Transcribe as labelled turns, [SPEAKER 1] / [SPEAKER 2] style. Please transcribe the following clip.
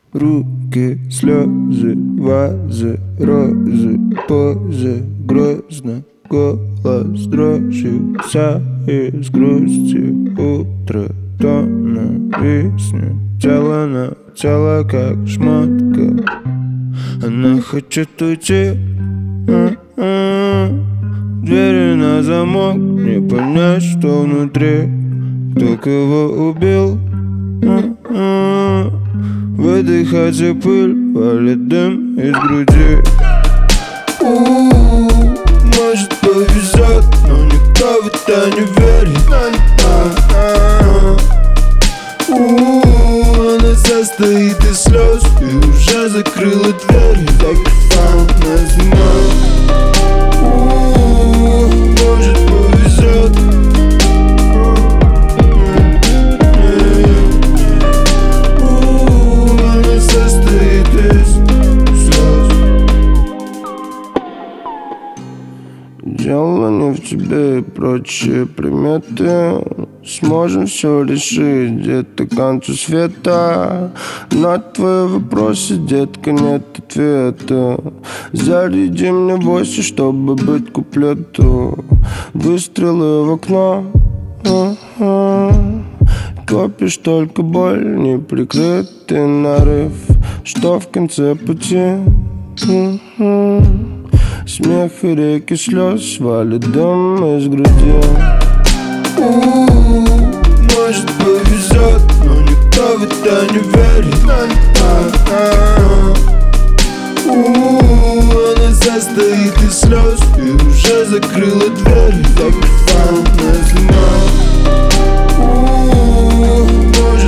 [SPEAKER 1] Руки, слезы, вазы, розы, позы, грозно, голос дрожью, вся из грусти. Утро, то нависнет, тело на тело, как шмотка. Она хочет уйти, двери на замок, не понять, что внутри. Кто кого убил, выдыхайте пыль, валит дым из груди. Может повезет, но никто в это не верит. Она состоит из слез и уже закрыла дверь. Закрыла зима. Может повезет. Она состоит из слез. Дело не в тебе и прочие приметы. Сможем все решить где-то к концу света. На твои вопросы, детка, нет ответа. Заряди мне 8, чтобы быть куплету. Выстрелы в окно, копишь только боль, неприкрытый нарыв. Что в конце пути? Смех и реки слез валит дым из груди. Может повезет, но никто в это не верит. Она состоит из слез и уже закрыла дверь. Закрыла зима.